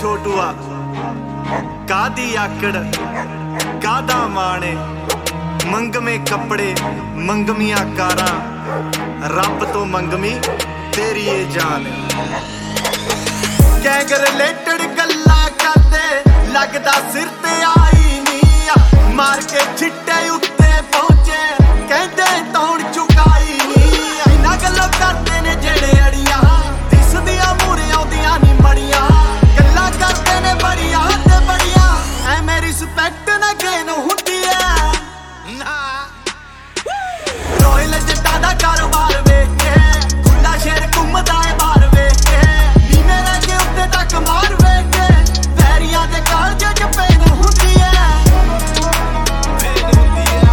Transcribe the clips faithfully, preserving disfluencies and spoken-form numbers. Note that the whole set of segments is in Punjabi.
ਛੋਟੂਆ ਕਾਦੀ ਆਕੜ ਕਾਦਾ ਮਾਣੇ ਮੰਗਵੇਂ ਕੱਪੜੇ ਮੰਗਮੀਆਂ ਕਾਰਾਂ ਰੱਬ ਤੋਂ ਮੰਗਮੀ ਤੇਰੀ ਏ ਜਾਨ ਗੈਂਗ ਰਿਲੇਟਡ ਗੱਲਾਂ ਕਰਦੇ ਲੱਗਦਾ ਸਿਰ ਤੇ ਆਈ ਨੀ ਆ ਮਾਰ ਕੇ ਛਿੱਟੇ ਉੱਤੇ ਪਹੁੰਚੇ ਕਹਿੰਦੇ ਤੌਣ ਚੁਕਾਈ ਨੀ ਇਹਨਾਂ ਗੱਲਾਂ ਕਰਦੇ ਨੇ ਜਿਹੜੇ ਅੜੀਆਂ ਦਿਸਦੀਆਂ ਮੂਰੇ ਆਉਂਦੀਆਂ ਨੀ ਮੜੀਆਂ ਗੱਲਾਂ ਕਰਦੇ ਨੇ ਬੜੀਆਂ ਤੇ ਬੜੀਆਂ ਐ ਮੇਰੀ ਰਿਸਪੈਕਟ ਨਾ ਗੇਨ ਹੁੰਦੀ ਐ ਨਾ ਰੋਇਲ ਜੱਟਾਂ ਦਾ ਕਾਰੋਬਾਰ ਵੇਖ ਕੇ ਖੁੱਲਾ ਸ਼ੇਰ ਘੁੰਮਦਾ ਏ ਬਾਹਰ ਵੇਖ ਕੇ ਨੀ ਮੇਰੇ ਕੇ ਉੱਤੇ ਤੱਕ ਮਾਰ ਵੇਖ ਕੇ ਪੈਰੀਆਂ ਦੇ ਕਾਲਜੇ ਚ ਪੇਨ ਹੁੰਦੀ ਐ ਪੇਨ ਹੁੰਦੀ ਐ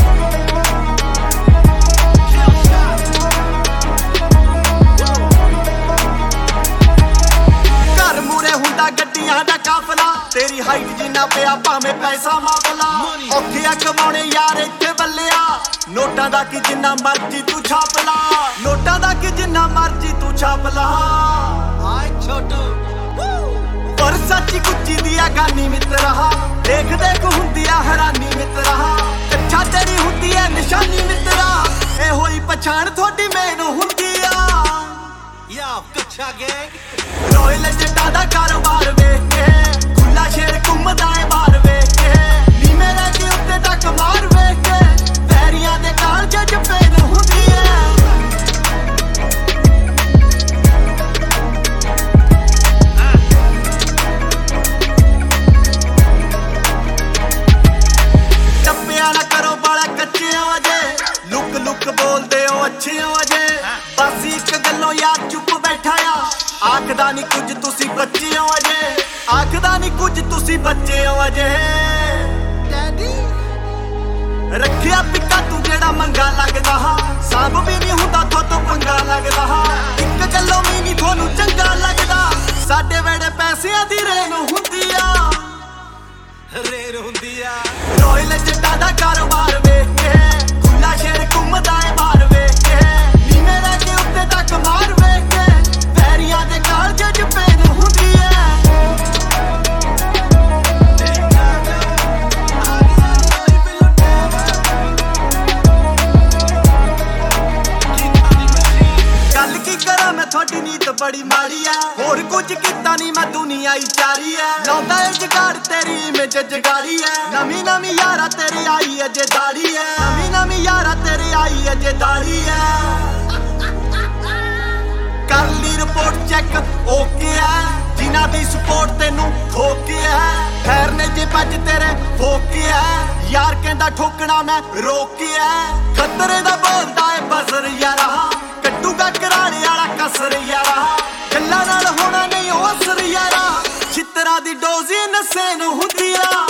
ਘਰ ਮੂਰੇ ਹੁੰਦਾ ਗੱਡੀਆਂ ਦਾ ਕਾਫਲਾ ਤੇਰੀ ਹਾਈਟ ਜਿੰਨਾ ਪਿਆ ਭਾਵੇਂ ਪੈਸਾ ਮਾਫਲਾ ਔਖਿਆ ਕਮਾਉਣੇ ਯਾਰ ਇੱਥੇ ਬੱਲਿਆ ਨੋਟਾਂ ਦਾ ਕੀ ਜਿੰਨਾ ਮਰਜੀ ਤੂੰ ਛਾਪ ਲਾ ਨੋਟਾਂ ਦਾ ਕੀ ਜਿੰਨਾ ਮਰਜੀ ਤੂੰ ਛਾਪ ਲਾ ਹਾਏ ਛੋਟੂ ਪਰ ਸੱਚੀ ਕੁੱਚੀ ਦੀ ਆ ਗਾਨੀ ਮਿੱਤਰਾ ਦੇਖ ਦੇਖ ਹੁੰਦੀ ਆ ਹੈਰਾਨੀ ਮਿੱਤਰਾ ਕੱਛਾ ਤੇਰੀ ਹੁੰਦੀ ਐ ਨਿਸ਼ਾਨੀ ਮਿੱਤਰਾ ਇਹ ਹੋਈ ਪਛਾਣ ਤੁਹਾਡੀ ਮੈਨੂੰ ਹੁੰਦੀ ਆ ਯਾ ਕੱਛਾ ਗੈਂਗ ਰੋਇਲ ਜੱਟਾਂ ਦਾ ਕਾਰੋਬਾਰ ਵੇਖ ਕੇ ਖੁੱਲਾ ਸ਼ੇਰ ਘੁੰਮਦਾ ਏ ਬਾਹਰ ਵੇਖ ਕੇ ਨੀ ਮੇਰੇ ਕੇ ਉੱਤੇ ਤੱਕ ਮਾਰ ਵੇਖ ਕੇ ਪੈਰੀਆਂ ਦੇ ਕਾਲਜੇ ਚ ਪੇਨ ਹੁੰਦੀ ਐ ਟੱਪਿਆ ਨਾ ਕਰੋ ਬਾਲਾ ਕੱਚੇ ਹੋ ਅਜੇ ਲੁੱਕ ਲੁੱਕ ਬੋਲਦੇ ਹੋ ਅੱਛੇ ਹੋ ਅਜੇ ਬਸ ਇੱਕ ਗੱਲੋਂ ਯਾਰ ਚੁੱਪ ਬੈਠਾ ਆ ਆਖਦਾ ਨੀ ਕੁਝ ਤੁਸੀਂ ਬੱਚੇ ਹੋ ਅਜੇ ਆਖਦਾ ਨੀ ਕੁਝ ਤੁਸੀਂ ਬੱਚੇ ਹੋ ਅਜੇ ਡੈਡੀ ਰੱਖਿਆ ਪਿੱਕਾ ਤੂੰ ਜਿਹੜਾ ਮੰਗਾ ਲੱਗਦਾ ਹਾਂ ਸਭ ਵੀ ਨਹੀਂ ਹੁੰਦਾ ਥੋਤੋਂ ਪੰਗਾ ਲੱਗਦਾ ਹਾਂ ਇੱਕ ਗੱਲੋਂ ਵੀ ਨਹੀਂ ਤੁਹਾਨੂੰ ਚੰਗਾ ਲੱਗਦਾ ਸਾਡੇ ਵੇੜੇ ਪੈਸਿਆਂ ਦੀ ਰੇਨ ਹੁੰਦੀ ਆ ਰੇਨ ਹੁੰਦੀ ਆ ਰੋਇਲ ਜੱਟਾਂ ਦਾ ਕਾਰੋਬਾਰ ਵੇਖ ਕੇ ਖੁੱਲਾ ਸ਼ੇਰ ਘੁੰਮਦਾ ਏ ਬਾਹਰ ਵੇਖ ਕੇ ਨੀ ਮੇਰੇ ਕੇ ਉੱਤੇ ਤੱਕ ਮਾਰ ਵੇਖ ਕੇ ਪੈਰੀਆਂ ਦੇ ਕਾਲਜੇ ਚ ਪੇਨ ਹੁੰਦੀ ਐ ਗੱਲ ਕੀ ਕਰਾਂ ਮੈਂ ਤੁਹਾਡੀ ਨੀਤ ਬੜੀ ਮਾੜੀ ਐ ਹੋਰ ਕੁਝ ਕੀਤਾ ਨਹੀਂ ਮੈਂ ਦੁਨੀਆ ਹੀ ਚਾਰੀ ਐ ਲਾਉਂਦਾ ਏ ਜਗਾੜ ਤੇਰੀ ਇਮੇਜ ਜਗਾੜੀ ਐ ਨਵੀਂ ਨਵੀਂ ਯਾਰਾ ਤੇਰੀ ਆਈ ਅਜੇ ਦਾੜੀ ਐ ਨਵੀਂ ਨਵੀਂ ਯਾਰਾ ਤੇਰੀ ਆਈ ਅਜੇ ਦਾੜੀ ਐ ਕਰ ਲਈ ਰਿਪੋਰਟ ਚੈੱਕ ਓਕੇ ਐ ਜਿਨ੍ਹਾਂ ਦੀ ਸਪੋਰਟ ਤੈਨੂੰ ਠੋਕੇ ਐ ਖੈਰ ਨੇ ਜੇ ਭੱਜ ਤੇਰੇ ਫੋਕੇ ਐ ਯਾਰ ਕਹਿੰਦਾ ਠੋਕਣਾ ਮੈਂ ਰੋਕਿਆ ਖਤਰੇ ਦਾ ਬੋਲਦਾ ਏ ਬਜ਼ਰ ਯਾਰਾ ਕੱਟੂਗਾ ਕਰਾੜੇ ਵਾਲਾ ਕਸਰ ਯਾਰਾ ਗੱਲਾਂ ਨਾਲ ਹੋਣਾ ਨਹੀਂ ਉਹ ਅਸਰ ਯਾਰਾ ਛਿੱਤਰਾਂ ਦੀ ਡੋਜ਼ ਨਸੇ ਨੂੰ ਹੁੰਦੀ ਆ